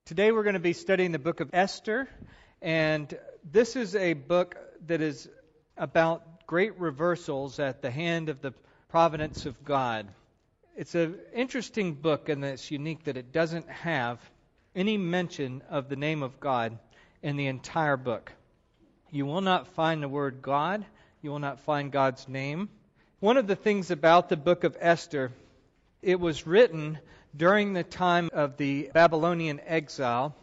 Today we're going to be studying the book of Esther, and this is a book that is about great reversals at the hand of the providence of God. It's an interesting book in that it's unique that it doesn't have any mention of the name of God in the entire book. You will not find the word God. You will not find God's name. One of the things about the book of Esther, it was written during the time of the Babylonian exile,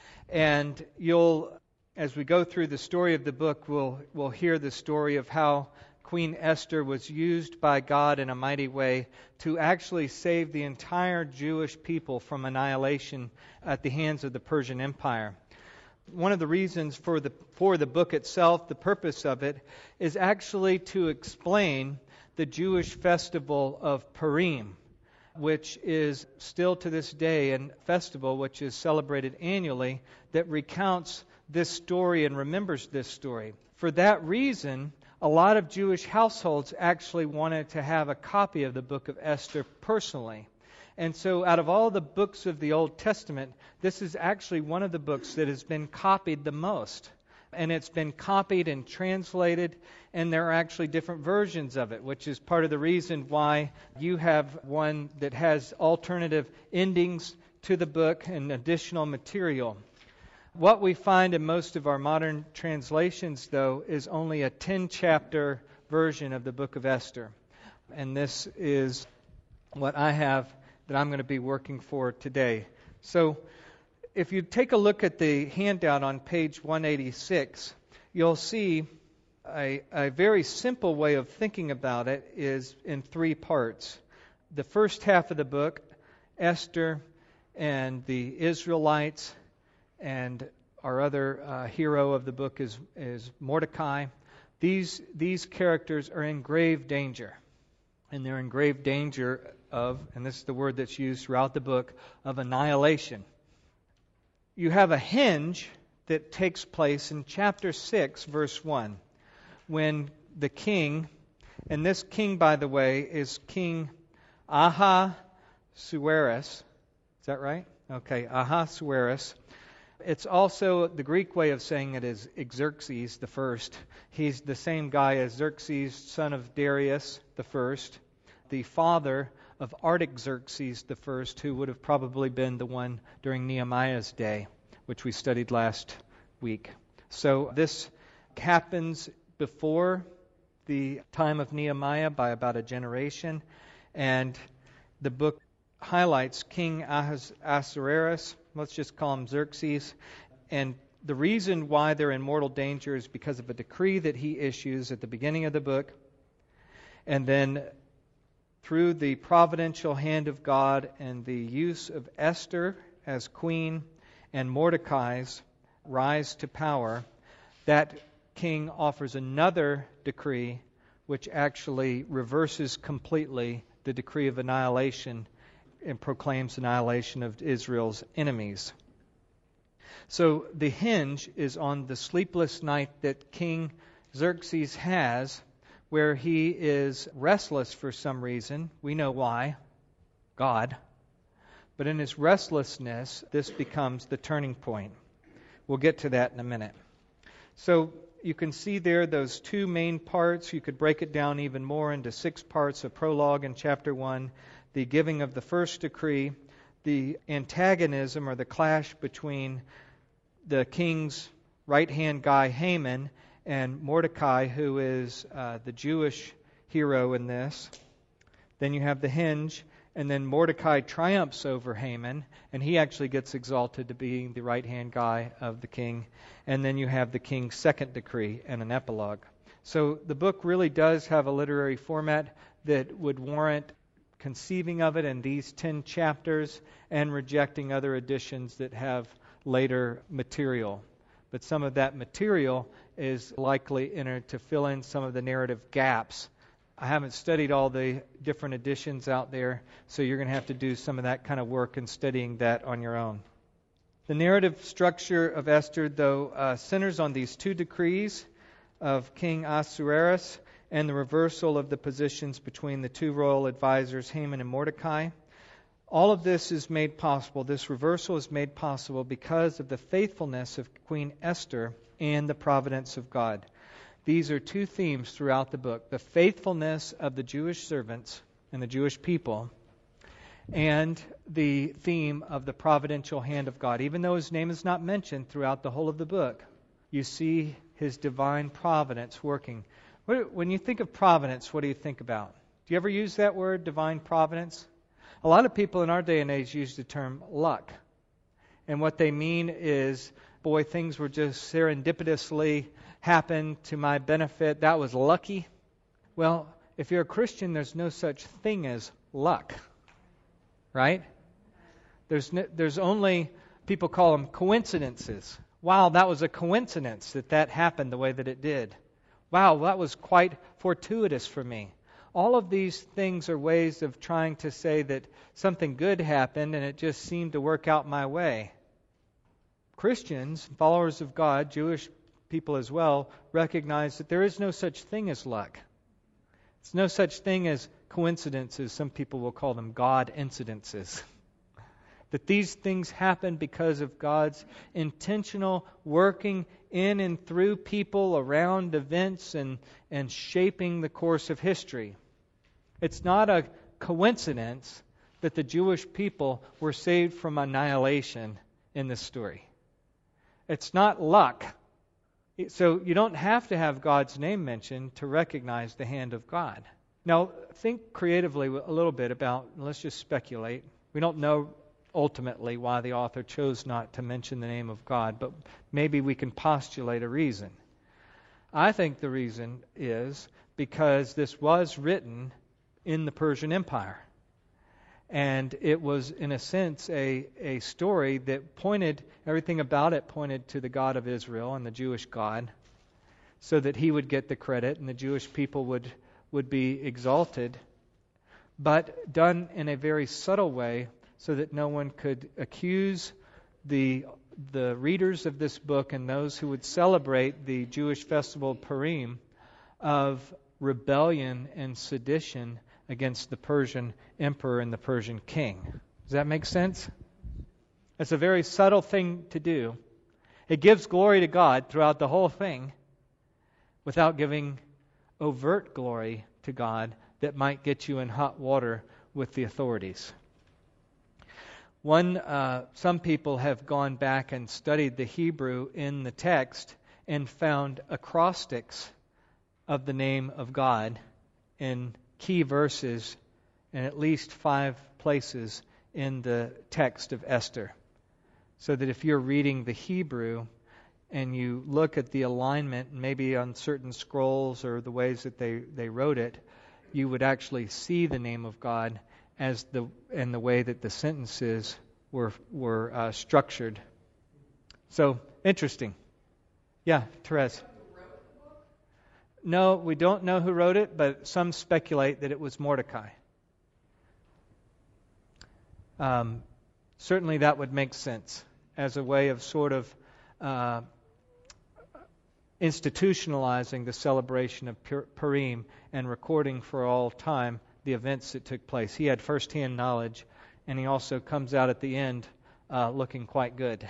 and as we go through the story of the book, we'll hear the story of how Queen Esther was used by God in a mighty way to actually save the entire Jewish people from annihilation at the hands of the Persian Empire. One of the reasons for the book itself, the purpose of it, is actually to explain the Jewish festival of Purim, which is still to this day a festival which is celebrated annually that recounts this story and remembers this story. For that reason, a lot of Jewish households actually wanted to have a copy of the book of Esther personally. And so out of all the books of the Old Testament, this is actually one of the books that has been copied the most. And it's been copied and translated, and there are actually different versions of it, which is part of the reason why you have one that has alternative endings to the book and additional material. What we find in most of our modern translations, though, is only a 10-chapter version of the book of Esther. And this is what I have that I'm going to be working for today. So if you take a look at the handout on page 186, you'll see a very simple way of thinking about it is in three parts. The first half of the book, Esther and the Israelites, and our other hero of the book is Mordecai. These characters are in grave danger. And they're in grave danger of, and this is the word that's used throughout the book, of annihilation. You have a hinge that takes place in chapter 6, verse 1, when the king, and this king, by the way, is King Ahasuerus. Is that right? Okay, Ahasuerus. It's also, the Greek way of saying it is Xerxes the first. He's the same guy as Xerxes, son of Darius the first, the father of Artaxerxes the first, who would have probably been the one during Nehemiah's day, which we studied last week. So this happens before the time of Nehemiah by about a generation, and the book highlights King Ahasuerus. Let's just call him Xerxes. And the reason why they're in mortal danger is because of a decree that he issues at the beginning of the book, and then through the providential hand of God and the use of Esther as queen and Mordecai's rise to power, that king offers another decree which actually reverses completely the decree of annihilation and proclaims annihilation of Israel's enemies. So the hinge is on the sleepless night that King Xerxes has, where he is restless for some reason. We know why. God. But in his restlessness, this becomes the turning point. We'll get to that in a minute. So you can see there those two main parts. You could break it down even more into 6 parts: a prologue in chapter 1, the giving of the first decree, the antagonism or the clash between the king's right-hand guy Haman and Mordecai, who is the Jewish hero in this. Then you have the hinge, and then Mordecai triumphs over Haman, and he actually gets exalted to being the right-hand guy of the king. And then you have the king's second decree and an epilogue. So the book really does have a literary format that would warrant conceiving of it in these 10 chapters and rejecting other editions that have later material. But some of that material is likely entered to fill in some of the narrative gaps. I haven't studied all the different editions out there, so you're going to have to do some of that kind of work in studying that on your own. The narrative structure of Esther, though, centers on these 2 decrees of King Ahasuerus and the reversal of the positions between the 2 royal advisors, Haman and Mordecai. All of this is made possible. This reversal is made possible because of the faithfulness of Queen Esther and the providence of God. These are two themes throughout the book: the faithfulness of the Jewish servants and the Jewish people, and the theme of the providential hand of God. Even though his name is not mentioned throughout the whole of the book, you see his divine providence working. When you think of providence, what do you think about? Do you ever use that word, divine providence? A lot of people in our day and age use the term luck. And what they mean is, boy, things were just serendipitously happened to my benefit. That was lucky. Well, if you're a Christian, there's no such thing as luck. Right? There's only, people call them coincidences. Wow, that was a coincidence that happened the way that it did. Wow, that was quite fortuitous for me. All of these things are ways of trying to say that something good happened and it just seemed to work out my way. Christians, followers of God, Jewish people as well, recognize that there is no such thing as luck. There's no such thing as coincidences. Some people will call them God incidences. That these things happen because of God's intentional working in and through people around events and shaping the course of history. It's not a coincidence that the Jewish people were saved from annihilation in this story. It's not luck. So you don't have to have God's name mentioned to recognize the hand of God. Now, think creatively a little bit about, let's just speculate. We don't know ultimately why the author chose not to mention the name of God, but maybe we can postulate a reason. I think the reason is because this was written in the Persian Empire. And it was, in a sense, a story that everything about it pointed to the God of Israel and the Jewish God, so that he would get the credit and the Jewish people would be exalted, but done in a very subtle way so that no one could accuse the readers of this book and those who would celebrate the Jewish festival of Purim of rebellion and sedition against the Persian emperor and the Persian king. Does that make sense? It's a very subtle thing to do. It gives glory to God throughout the whole thing without giving overt glory to God that might get you in hot water with the authorities. Some people have gone back and studied the Hebrew in the text and found acrostics of the name of God in key verses in at least 5 places in the text of Esther. So that if you're reading the Hebrew and you look at the alignment, maybe on certain scrolls or the ways that they wrote it, you would actually see the name of God as the way that the sentences were structured. So, interesting. Yeah, Therese. No, we don't know who wrote it, but some speculate that it was Mordecai. Certainly that would make sense as a way of sort of institutionalizing the celebration of Purim and recording for all time the events that took place. He had firsthand knowledge, and he also comes out at the end looking quite good.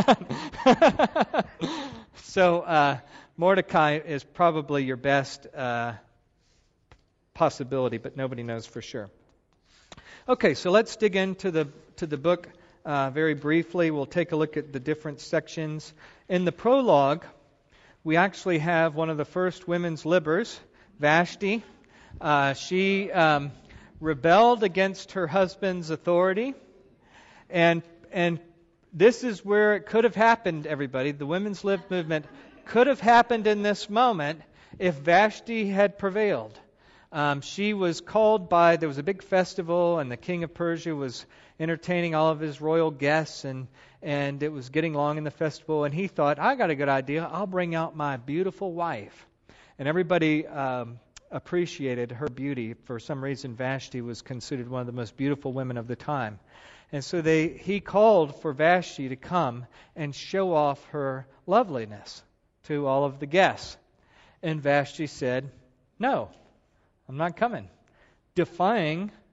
So Mordecai is probably your best possibility, but nobody knows for sure. Okay, so let's dig into the book very briefly. We'll take a look at the different sections. In the prologue, we actually have one of the first women's libers, Vashti. She rebelled against her husband's authority, and this is where it could have happened, everybody. The women's lib movement could have happened in this moment if Vashti had prevailed. She was called there was a big festival, and the king of Persia was entertaining all of his royal guests, and it was getting long in the festival, and he thought, I got a good idea. I'll bring out my beautiful wife. And everybody appreciated her beauty. For some reason, Vashti was considered one of the most beautiful women of the time. And so he called for Vashti to come and show off her loveliness to all of the guests. And Vashti said, no, I'm not coming. Defying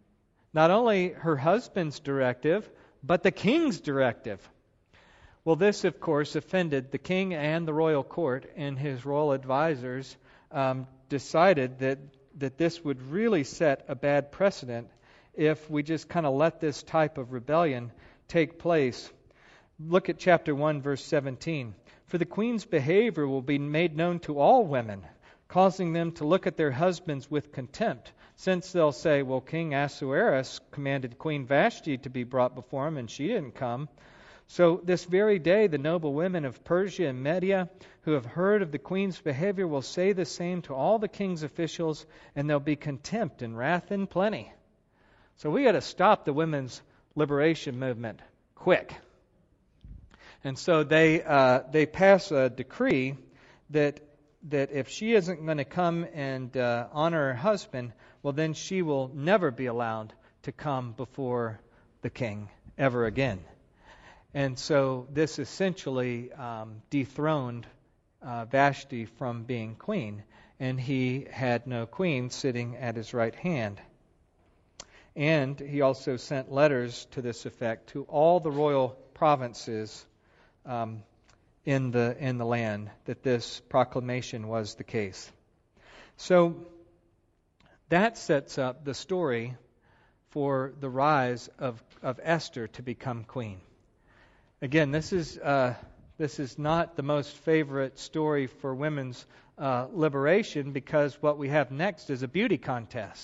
Not only her husband's directive, but the king's directive. Well, this, of course, offended the king and the royal court, and his royal advisors decided that this would really set a bad precedent if we just kind of let this type of rebellion take place. Look at chapter 1, verse 17. For the queen's behavior will be made known to all women, causing them to look at their husbands with contempt, since they'll say, well, King Ahasuerus commanded Queen Vashti to be brought before him, and she didn't come. So this very day, the noble women of Persia and Media who have heard of the queen's behavior will say the same to all the king's officials, and there'll be contempt and wrath in plenty. So we got to stop the women's liberation movement quick. And so they pass a decree that if she isn't going to come and honor her husband, well, then she will never be allowed to come before the king ever again. And so this essentially dethroned Vashti from being queen, and he had no queen sitting at his right hand. And he also sent letters to this effect to all the royal provinces in the land, that this proclamation was the case. So that sets up the story for the rise of Esther to become queen. Again, this is not the most favorite story for women's liberation, because what we have next is a beauty contest.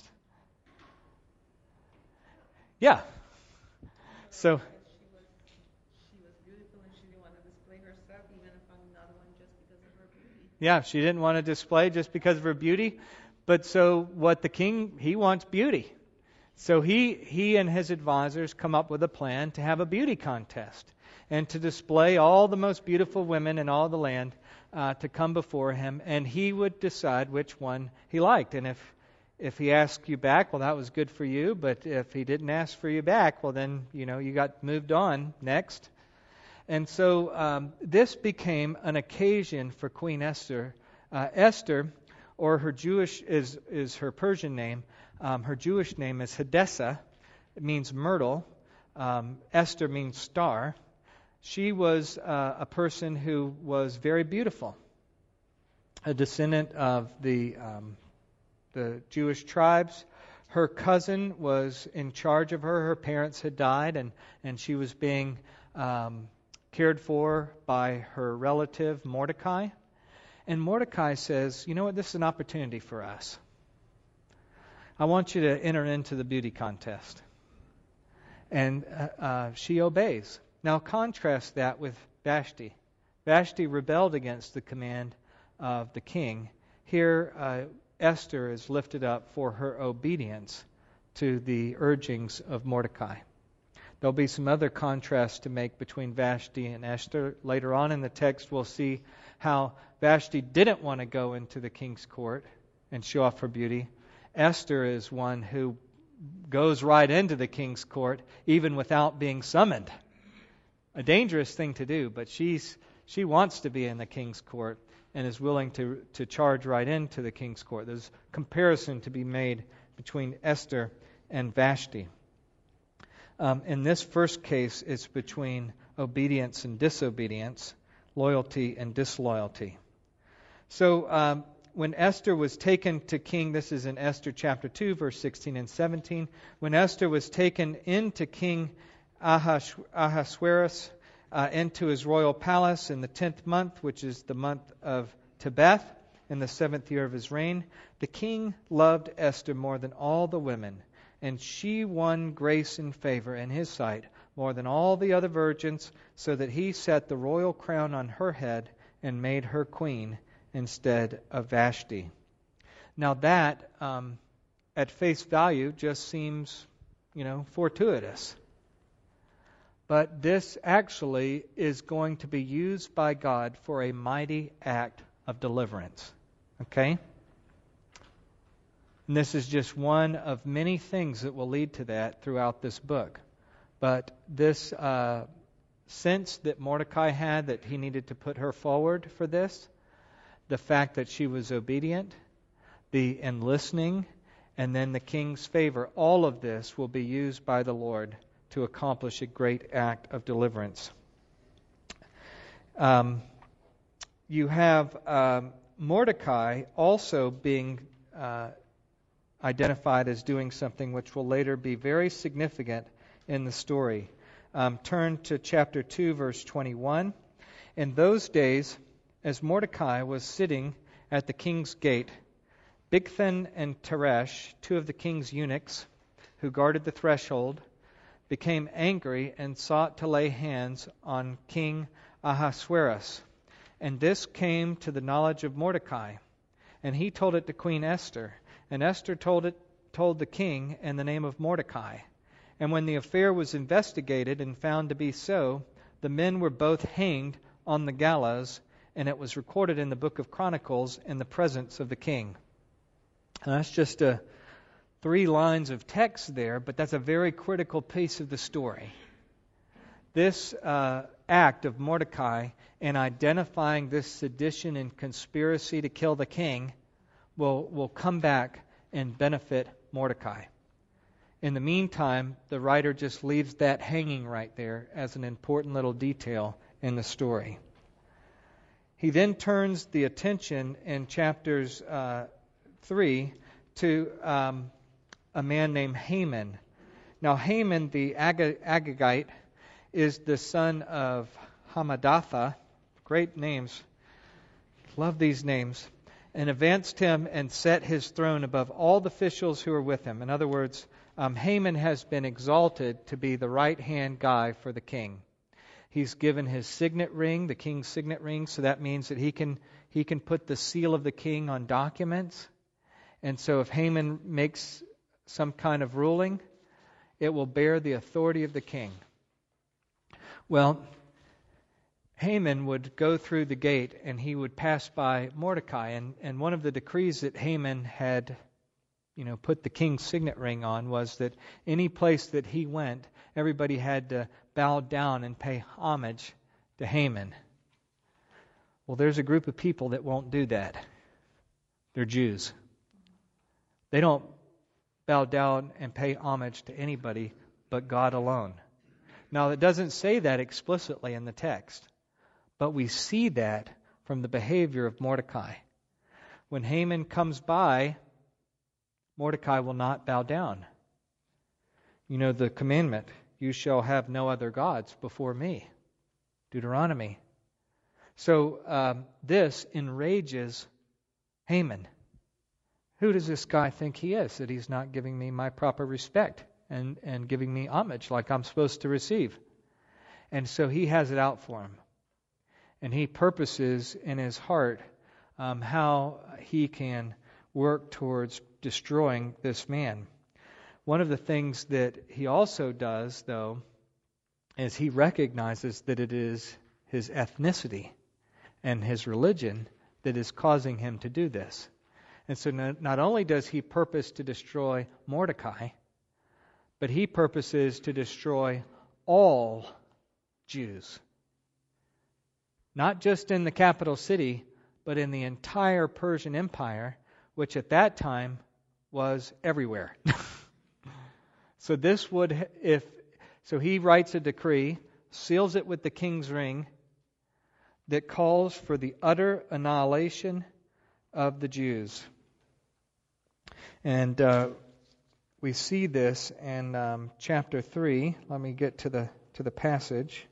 Yeah. So she was beautiful, and she didn't want to display herself, even if I'm not one, just because of her beauty. Yeah, she didn't want to display just because of her beauty. But so what the king, he wants beauty. So he and his advisors come up with a plan to have a beauty contest and to display all the most beautiful women in all the land to come before him, and he would decide which one he liked. And if he asked you back, well, that was good for you. But if he didn't ask for you back, well, then, you got moved on next. And so this became an occasion for Queen Esther. Esther, or her Jewish is her Persian name. Her Jewish name is Hadassah. It means myrtle. Esther means star. She was a person who was very beautiful, a descendant of the Jewish tribes. Her cousin was in charge of her. Her parents had died, and she was being cared for by her relative Mordecai. And Mordecai says, you know what, this is an opportunity for us. I want you to enter into the beauty contest. And she obeys. Now contrast that with Vashti. Vashti rebelled against the command of the king. Here, Esther is lifted up for her obedience to the urgings of Mordecai. There'll be some other contrasts to make between Vashti and Esther. Later on in the text, we'll see how Vashti didn't want to go into the king's court and show off her beauty. Esther is one who goes right into the king's court even without being summoned. A dangerous thing to do, but she wants to be in the king's court and is willing to charge right into the king's court. There's comparison to be made between Esther and Vashti. In this first case, it's between obedience and disobedience, loyalty and disloyalty. So when Esther was taken to king, this is in Esther chapter 2, verse 16 and 17. When Esther was taken into King Ahasuerus into his royal palace in the 10th month, which is the month of Tebeth, in the 7th year of his reign, the king loved Esther more than all the women, and she won grace and favor in his sight more than all the other virgins, so that he set the royal crown on her head and made her queen instead of Vashti. Now that, at face value, just seems, fortuitous. But this actually is going to be used by God for a mighty act of deliverance. Okay? And this is just one of many things that will lead to that throughout this book. But this sense that Mordecai had that he needed to put her forward for this, the fact that she was obedient, the listening, and then the king's favor. All of this will be used by the Lord to accomplish a great act of deliverance. You have Mordecai also being identified as doing something which will later be very significant in the story. Turn to chapter 2, verse 21. In those days, as Mordecai was sitting at the king's gate, Bigthan and Teresh, two of the king's eunuchs who guarded the threshold, became angry and sought to lay hands on King Ahasuerus. And this came to the knowledge of Mordecai, and he told it to Queen Esther. And Esther told the king in the name of Mordecai. And when the affair was investigated and found to be so, the men were both hanged on the gallows, and it was recorded in the book of Chronicles in the presence of the king. And that's just 3 lines of text there, but that's a very critical piece of the story. This act of Mordecai in identifying this sedition and conspiracy to kill the king will come back and benefit Mordecai. In the meantime, the writer just leaves that hanging right there as an important little detail in the story. He then turns the attention in chapters 3 to a man named Haman. Now, Haman, the Agagite, is the son of Hammedatha. Great names. Love these names. And advanced him and set his throne above all the officials who are with him. In other words, Haman has been exalted to be the right-hand guy for the king. He's given his signet ring, the king's signet ring, so that means that he can put the seal of the king on documents. And so if Haman makes some kind of ruling, it will bear the authority of the king. Well, Haman would go through the gate and he would pass by Mordecai. And one of the decrees that Haman had put the king's signet ring on was that any place that he went, everybody had to bow down and pay homage to Haman. Well, there's a group of people that won't do that. They're Jews. They don't bow down and pay homage to anybody but God alone. Now, it doesn't say that explicitly in the text, but we see that from the behavior of Mordecai. When Haman comes by, Mordecai will not bow down. You know the commandment, you shall have no other gods before me. Deuteronomy. So this enrages Haman. Who does this guy think he is, that he's not giving me my proper respect and giving me homage like I'm supposed to receive? And so he has it out for him. And he purposes in his heart how he can work towards destroying this man. One of the things that he also does, though, is he recognizes that it is his ethnicity and his religion that is causing him to do this. And so not only does he purpose to destroy Mordecai, but he purposes to destroy all Jews. Not just in the capital city, but in the entire Persian Empire, which at that time was everywhere. So he writes a decree, seals it with the king's ring, that calls for the utter annihilation of the Jews. And we see this in chapter 3. Let me get to the passage.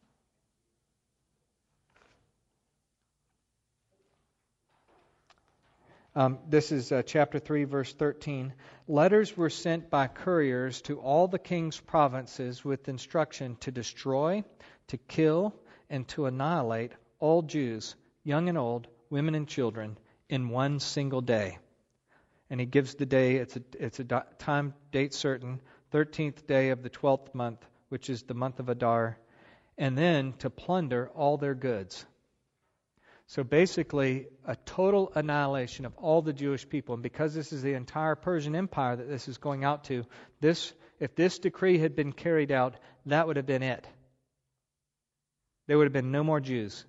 This is chapter 3, verse 13. Letters were sent by couriers to all the king's provinces with instruction to destroy, to kill, and to annihilate all Jews, young and old, women and children, in one single day. And he gives the day, it's a time, date certain, 13th day of the 12th month, which is the month of Adar, and then to plunder all their goods. So basically, a total annihilation of all the Jewish people. And because this is the entire Persian Empire that this is going out to, if this decree had been carried out, that would have been it. There would have been no more Jews.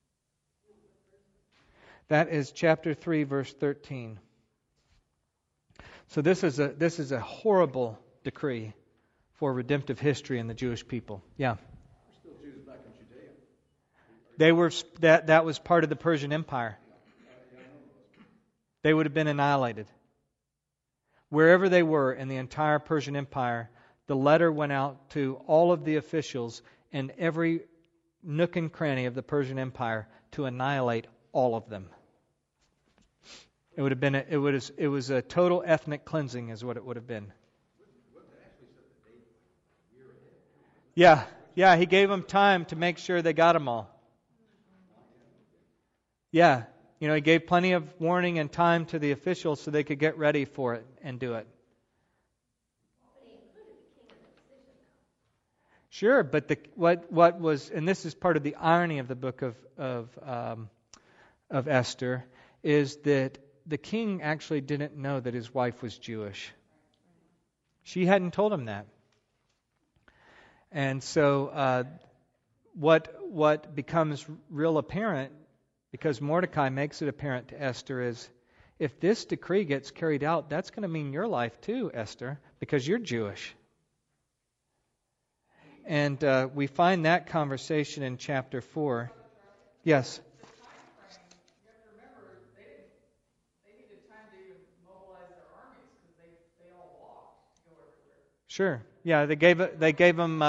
That is chapter 3, verse 13. So this is a horrible decree for redemptive history in the Jewish people. Yeah. We're still Jews back in Judea. They were that was part of the Persian Empire. They would have been annihilated. Wherever they were in the entire Persian Empire, the letter went out to all of the officials in every nook and cranny of the Persian Empire to annihilate all of them. It would have been it was a total ethnic cleansing is what it would have been. Yeah, he gave them time to make sure they got them all. Yeah, he gave plenty of warning and time to the officials so they could get ready for it and do it. Sure, but what was, and this is part of the irony of the book of Esther, is that the king actually didn't know that his wife was Jewish. She hadn't told him that. And so what becomes real apparent, because Mordecai makes it apparent to Esther, is if this decree gets carried out, that's going to mean your life too, Esther, because you're Jewish. And we find that conversation in chapter 4. Yes? Sure. Yeah, they gave them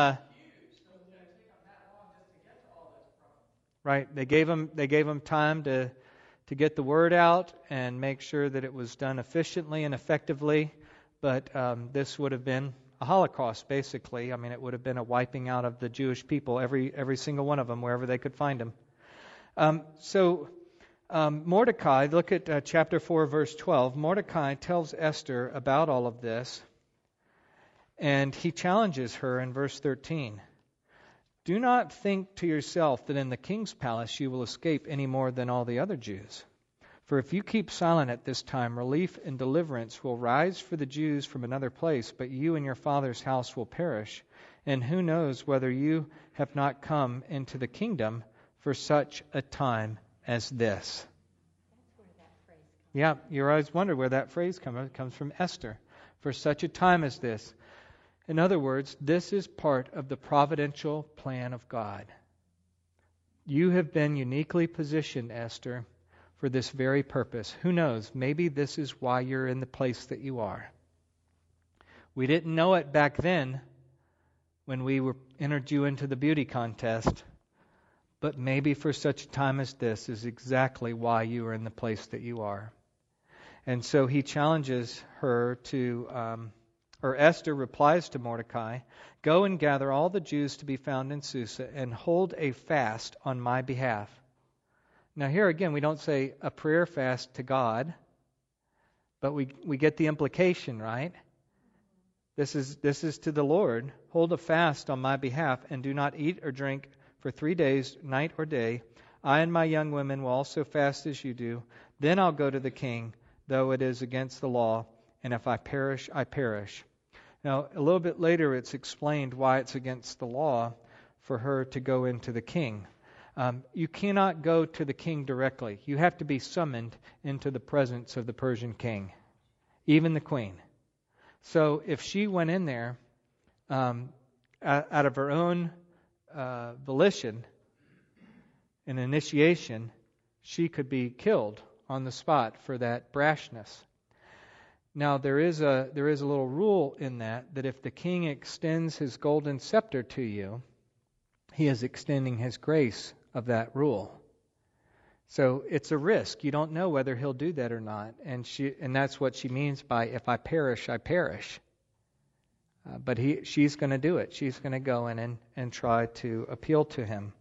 right. They gave them time to get the word out and make sure that it was done efficiently and effectively. But this would have been a Holocaust, basically. I mean, it would have been a wiping out of the Jewish people, every single one of them, wherever they could find them. Mordecai, look at chapter 4, verse 12. Mordecai tells Esther about all of this. And he challenges her in verse 13. Do not think to yourself that in the king's palace you will escape any more than all the other Jews. For if you keep silent at this time, relief and deliverance will rise for the Jews from another place, but you and your father's house will perish. And who knows whether you have not come into the kingdom for such a time as this. Yeah, you always wonder where that phrase comes from. It comes from Esther. For such a time as this. In other words, this is part of the providential plan of God. You have been uniquely positioned, Esther, for this very purpose. Who knows? Maybe this is why you're in the place that you are. We didn't know it back then when we entered you into the beauty contest, but maybe for such a time as this is exactly why you are in the place that you are. And so he challenges her to... Esther replies to Mordecai, go and gather all the Jews to be found in Susa and hold a fast on my behalf. Now here again, we don't say a prayer fast to God, but we get the implication, right? This is to the Lord. Hold a fast on my behalf and do not eat or drink for 3 days, night or day. I and my young women will also fast as you do. Then I'll go to the king, though it is against the law, and if I perish, I perish. Now, a little bit later, it's explained why it's against the law for her to go into the king. You cannot go to the king directly. You have to be summoned into the presence of the Persian king, even the queen. So if she went in there out of her own volition, an initiation, she could be killed on the spot for that brashness. Now, there is a little rule in that if the king extends his golden scepter to you, he is extending his grace of that rule. So it's a risk. You don't know whether he'll do that or not. And that's what she means by, if I perish, I perish. But she's going to do it. She's going to go in and try to appeal to him.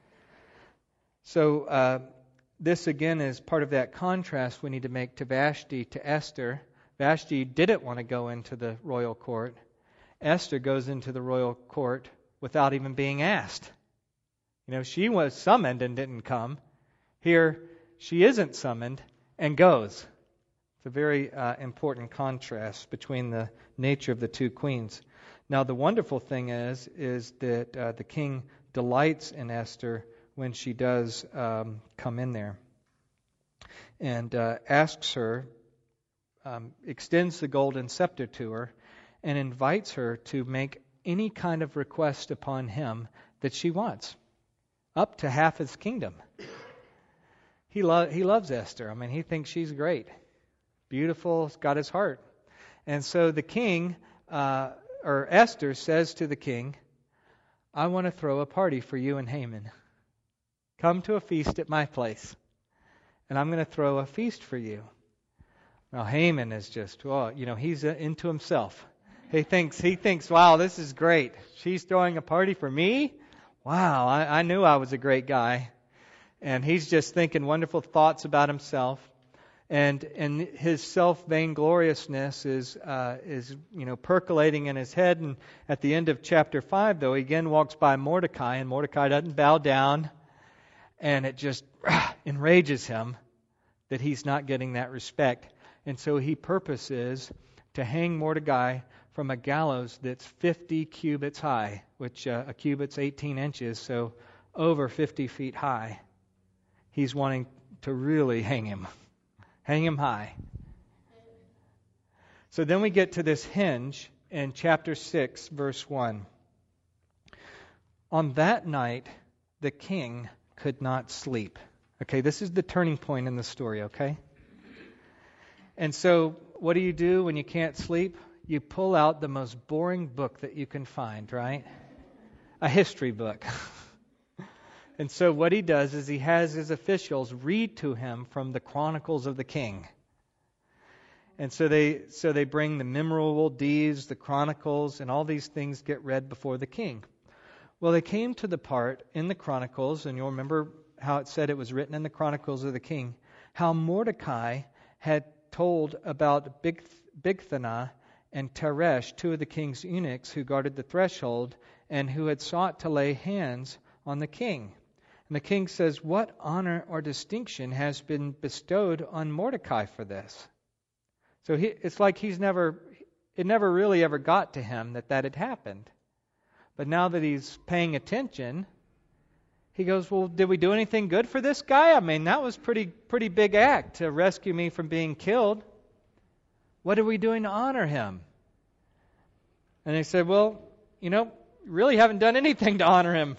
So this, again, is part of that contrast we need to make to Vashti, to Esther. Vashti didn't want to go into the royal court. Esther goes into the royal court without even being asked. She was summoned and didn't come. Here, she isn't summoned and goes. It's a very important contrast between the nature of the two queens. Now, the wonderful thing is that the king delights in Esther when she does come in there and asks her extends the golden scepter to her and invites her to make any kind of request upon him that she wants, up to half his kingdom. He loves Esther. I mean, he thinks she's great, beautiful, got his heart. And so the king, or Esther, says to the king, I want to throw a party for you and Haman. Come to a feast at my place, and I'm going to throw a feast for you. Now Haman is just, he's into himself. He thinks, wow, this is great. She's throwing a party for me? Wow, I knew I was a great guy. And he's just thinking wonderful thoughts about himself. And his self-vaingloriousness is percolating in his head. And at the end of chapter 5, though, he again walks by Mordecai, and Mordecai doesn't bow down. And it just enrages him that he's not getting that respect. And so he purposes to hang Mordecai from a gallows that's 50 cubits high, which a cubit's 18 inches, so over 50 feet high. He's wanting to really hang him high. So then we get to this hinge in chapter 6, verse 1. On that night, the king could not sleep. Okay, this is the turning point in the story, okay? And so what do when you can't sleep? You pull out the most boring book that you can find, right? A history book. And so what he does is he has his officials read to him from the Chronicles of the King. And so they bring the memorable deeds, the Chronicles, and all these things get read before the king. Well, they came to the part in the Chronicles, and you'll remember how it said it was written in the Chronicles of the King, how Mordecai had told about Bigthana and Teresh, two of the king's eunuchs who guarded the threshold and who had sought to lay hands on the king. And the king says, what honor or distinction has been bestowed on Mordecai for this? So it's like it never really ever got to him that had happened. But now that he's paying attention, he goes, well, did we do anything good for this guy? I mean, that was pretty big act to rescue me from being killed. What are we doing to honor him? And they said, well, really haven't done anything to honor him.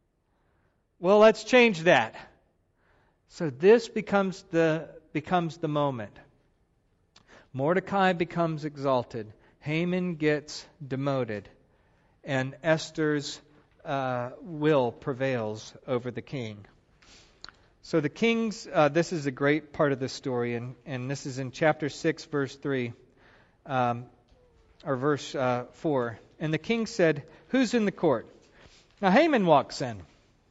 Well, let's change that. So this becomes the moment. Mordecai becomes exalted. Haman gets demoted. And Esther's will prevails over the king. So the king's, this is a great part of the story, and this is in chapter 6, verse 3, or verse 4. And the king said, who's in the court? Now Haman walks in,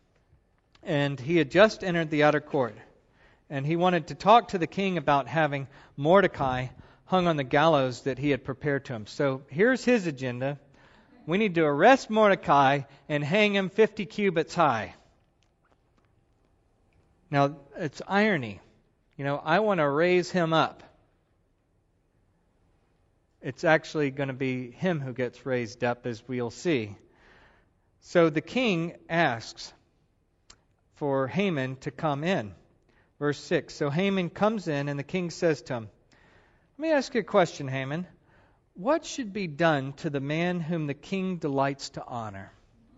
and he had just entered the outer court, and he wanted to talk to the king about having Mordecai hung on the gallows that he had prepared to him. So here's his agenda. We need to arrest Mordecai and hang him 50 cubits high. Now, it's irony. I want to raise him up. It's actually going to be him who gets raised up, as we'll see. So the king asks for Haman to come in. Verse 6. So Haman comes in, and the king says to him, let me ask you a question, Haman. What should be done to the man whom the king delights to honor?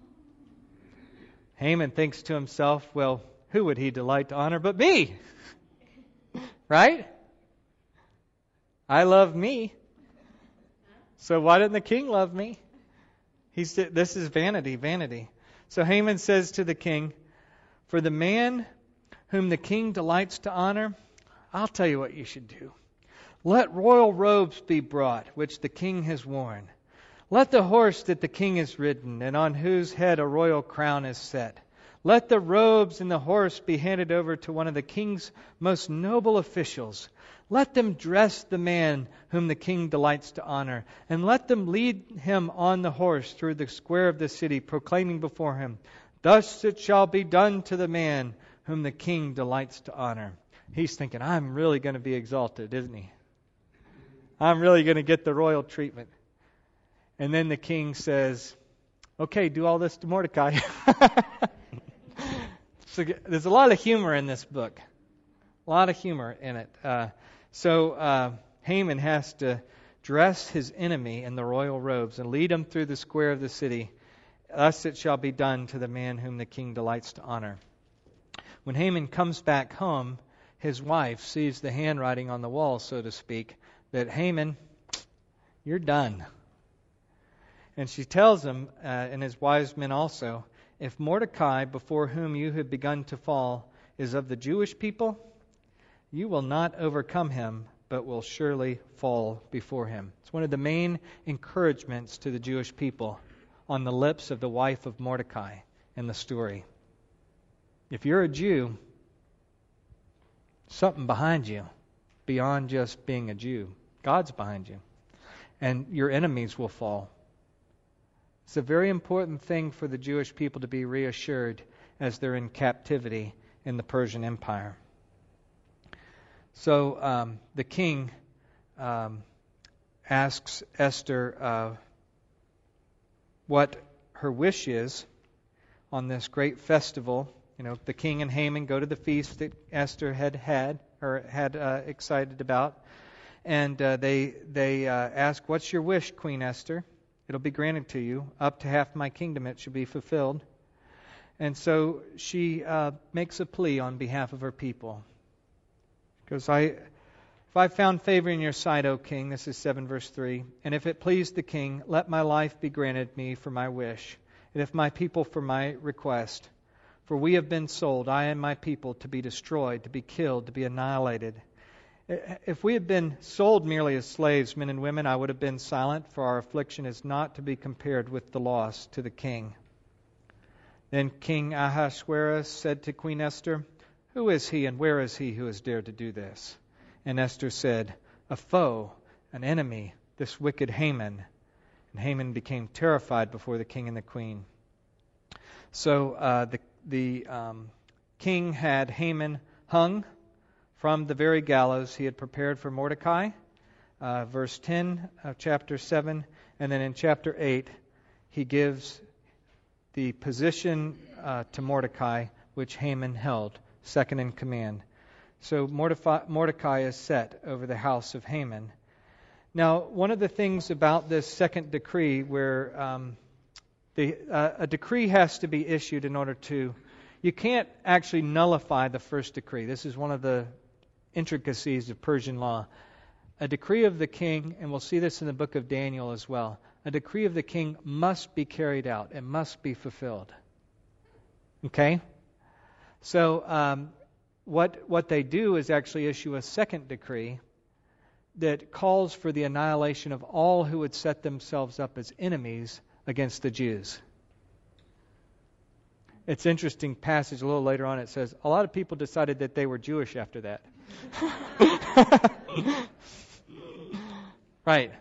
Haman thinks to himself, well, who would he delight to honor but me? Right? I love me. So why didn't the king love me? This is vanity. So Haman says to the king, for the man whom the king delights to honor, I'll tell you what you should do. Let royal robes be brought, which the king has worn. Let the horse that the king has ridden, and on whose head a royal crown is set. Let the robes and the horse be handed over to one of the king's most noble officials. Let them dress the man whom the king delights to honor, and let them lead him on the horse through the square of the city, proclaiming before him, thus it shall be done to the man whom the king delights to honor. He's thinking, I'm really going to be exalted, isn't he? I'm really going to get the royal treatment. And then the king says, okay, do all this to Mordecai. So there's a lot of humor in this book. A lot of humor in it. So Haman has to dress his enemy in the royal robes and lead him through the square of the city. Thus it shall be done to the man whom the king delights to honor. When Haman comes back home, his wife sees the handwriting on the wall, so to speak, that Haman, you're done. And she tells him, and his wise men also, if Mordecai, before whom you have begun to fall, is of the Jewish people, you will not overcome him, but will surely fall before him. It's one of the main encouragements to the Jewish people on the lips of the wife of Mordecai in the story. If you're a Jew, something behind you, beyond just being a Jew. God's behind you. And your enemies will fall. It's a very important thing for the Jewish people to be reassured as they're in captivity in the Persian Empire. So the king asks Esther what her wish is on this great festival. You know, the king and Haman go to the feast that Esther had excited about, and they ask, "What's your wish, Queen Esther? It'll be granted to you. Up to half my kingdom it shall be fulfilled." And so she makes a plea on behalf of her people. Because if I found favor in your sight, O king, this is 7 verse 3, and if it please the king, let my life be granted me for my wish, and if my people for my request. For we have been sold, I and my people, to be destroyed, to be killed, to be annihilated. If we had been sold merely as slaves, men and women, I would have been silent, for our affliction is not to be compared with the loss to the king. Then King Ahasuerus said to Queen Esther, "Who is he and where is he who has dared to do this?" And Esther said, "A foe, an enemy, this wicked Haman." And Haman became terrified before the king and the queen. So the king had Haman hung from the very gallows he had prepared for Mordecai, verse 10 of chapter 7. And then in chapter 8, he gives the position to Mordecai which Haman held, second in command. So Mordecai is set over the house of Haman. Now, one of the things about this second decree where a decree has to be issued in order to... You can't actually nullify the first decree. This is one of the intricacies of Persian law. A decree of the king, and we'll see this in the book of Daniel as well, a decree of the king must be carried out. It must be fulfilled. Okay? So what they do is actually issue a second decree that calls for the annihilation of all who would set themselves up as enemies against the Jews. It's an interesting passage. A little later on it says, a lot of people decided that they were Jewish after that. Right.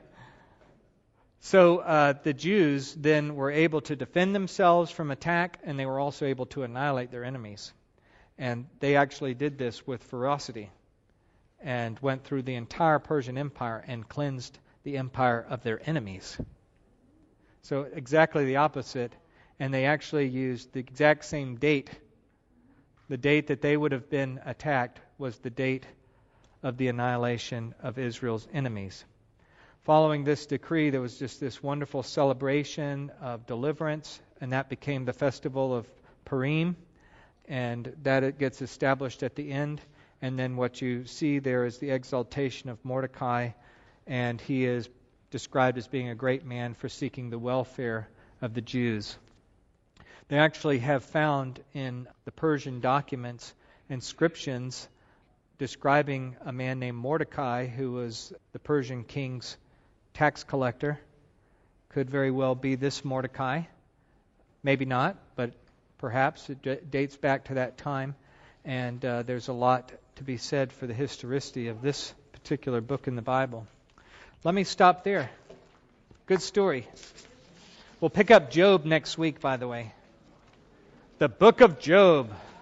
So the Jews then were able to defend themselves from attack, and they were also able to annihilate their enemies. And they actually did this with ferocity and went through the entire Persian Empire and cleansed the empire of their enemies. So exactly the opposite. And they actually used the exact same date. The date that they would have been attacked was the date of the annihilation of Israel's enemies. Following this decree, there was just this wonderful celebration of deliverance, and that became the festival of Purim, and that it gets established at the end. And then what you see there is the exaltation of Mordecai, and he is described as being a great man for seeking the welfare of the Jews. They actually have found in the Persian documents inscriptions describing a man named Mordecai, who was the Persian king's tax collector. Could very well be this Mordecai. Maybe not, but perhaps it dates back to that time. And there's a lot to be said for the historicity of this particular book in the Bible. Let me stop there. Good story. We'll pick up Job next week, by the way. The book of Job.